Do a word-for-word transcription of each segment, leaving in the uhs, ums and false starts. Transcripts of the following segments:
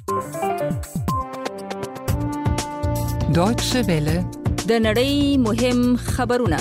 Deutsche Welle. د نړۍ مهم خبرونه.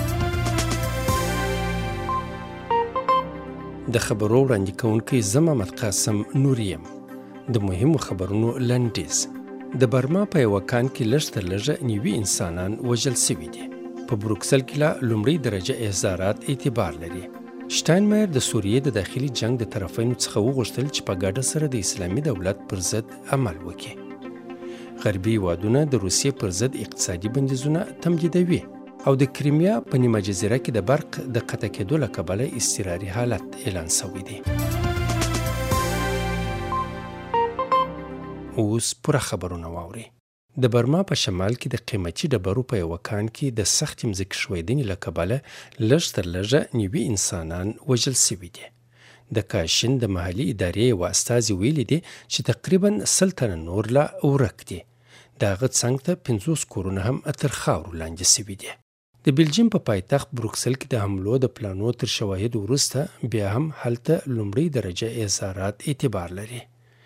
د خبرو وړاندې کوونکی زه محمد قاسم نوریم. د مهمو خبرونو لنډیز. د برما په یوه کان کې لږ تر لږه نوي انسانان وژل سوي دي. په بروکسل کې لا لومړۍ درجه احضارات اعتبار لري. شتاینمایر د سوریې د داخلي جنگ د طرفینو څخه وغوښتل چې په ګډه سره د اسلامي دولت پر ضد عمل وکړي. غربي هیوادونه د روسیې پر ضد اقتصادي بندیزونه تمدیدوي او د کریمیا په نیمه جزیره کې د برق د قطع کېدو له کبله اضطراري حالت اعلان شوی دی. اوس پوره خبرونه واورئ. د برما په شمال کې د قیمتي ډبرو په یوه کان کې د سختې مځکې ښویدنې له کبله لږ تر لږه نوي انسانان وژل سوي دي. د کاشین د محلي ادارې یوه استازي ویلي دي چې تقریبا سل تنه نور لا ورک دي. د هغه څنګ ته پنځوس کورونه هم تر خاورو لاندې سوي دي. د بلجیم په پایتخت بروکسل کې د حملو د پلانو تر شواهد وروسته بیا هم هلته لومړۍ درجه احضارات اعتبار لري.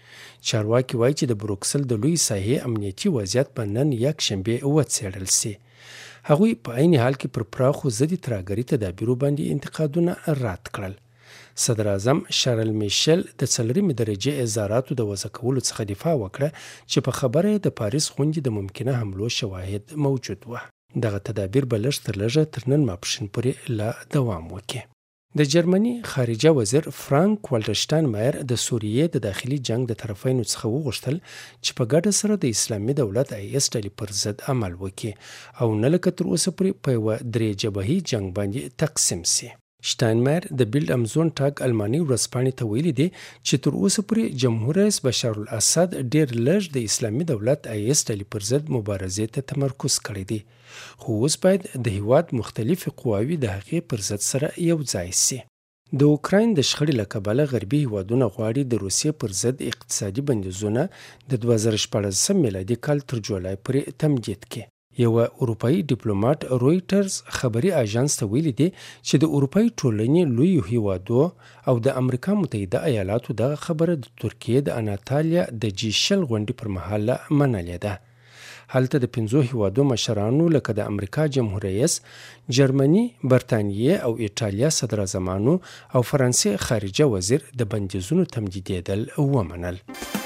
چارواکي وایي چې د بروکسل د لوی ساحې امنیتي وضعیت به نن یکشنبې وڅېړل سي. هغوی په عین حال کې پر پراخو ضد ترهګري تدابیرو باندې انتقادونه رد کړل. صدر اعظم شارل میشل د څلورمې درجې احضاراتو د وضع کولو څخه دفاع وکړه چې په خبره د پاریس غونډې د ممکنه حملو شواهد موجود وه. دغه تدابیر به لږ تر لږه تر نن ماپښین پورې لا دوام وکړي. د جرمني خارجه وزیر فرانک والټر شتاینمایر د سوریې د داخلي جنگ د طرفینو څخه وغوښتل چې په ګډه سره د اسلامي دولت آی اس ډلې پر ضد عمل وکړي او نه لکه تر اوسه پورې په یوه درې جبهې جنگ باندې تقسیم سي. شتاینمایر د بیلډ ام زونټاګ الماني ورځپاڼې ته ویلي دي چې تر اوسه پورې جمهور رئیس بشار الاسد ډېر لږ د اسلامي دولت آی اس ډلې پر ضد مبارزې ته تمرکز کړی دی، خو اوس باید د هیواد مختلفې قواوې د هغې پر ضد سره یو ځای سي. د اوکراین د شخړې له کبله غربي هیوادونه غواړي د روسیې پر ضد اقتصادي بندیزونه د دوه زره شپاړسم میلادي کال تر جولای پورې تمدید کړي. یوه اروپایي ډیپلوماټ رویټرز خبري اژانس ته ویلي دي چې د اروپایي ټولنې لویو هیوادو او د امریکا متحده ایالاتو دغه خبره د ترکیې د اناټالیا د جی شل غونډې پر مهال منلې ده. هلته د پنځو هیوادو مشرانو لکه د امریکا جمهور رئیس، جرمني، برطانیې او ایټالیا صدراعظمانو او فرانسې خارجه وزیر د بندیزونو تمدیدېدل ومنل.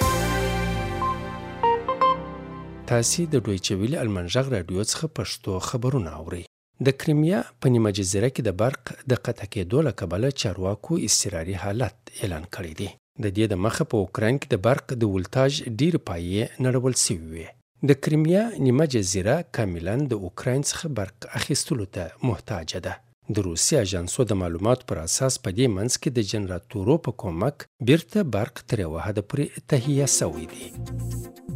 تاسې د دویچه ویلې المان غږ راډیو څخه پښتو خبرونه اورئ. د کریمیا په نیمه جزیره کې د برق د قطع کېدو له کبله چارواکو اضطراري حالت اعلان کړی دی. د دې د مخه په اوکراین کې د برق د ولتاژ ډېرې پایې نړول سوي وې. د کریمیا نیمه جزیره کاملا د اوکراین څخه برق اخیستلو ته محتاجه ده. د روسي اژانسو د معلوماتو پر اساس په دې منځ کې د جنراتورو په کومک بیرته برق تر یوه حده پورې تهیه سوی دی.